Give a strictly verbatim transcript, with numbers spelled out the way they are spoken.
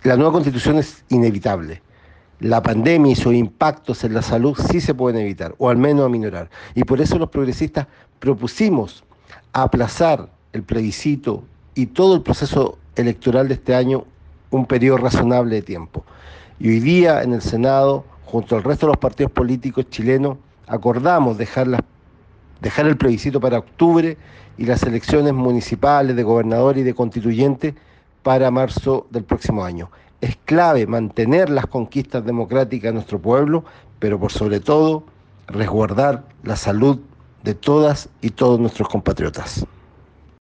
La nueva constitución es inevitable. La pandemia y sus impactos en la salud sí se pueden evitar, o al menos aminorar. Y por eso los progresistas propusimos aplazar el plebiscito y todo el proceso electoral de este año un periodo razonable de tiempo. Y hoy día en el Senado, junto al resto de los partidos políticos chilenos, acordamos dejar, las, dejar el plebiscito para octubre y las elecciones municipales, de gobernador y de constituyente para marzo del próximo año. Es clave mantener las conquistas democráticas de nuestro pueblo, pero por sobre todo resguardar la salud de todas y todos nuestros compatriotas.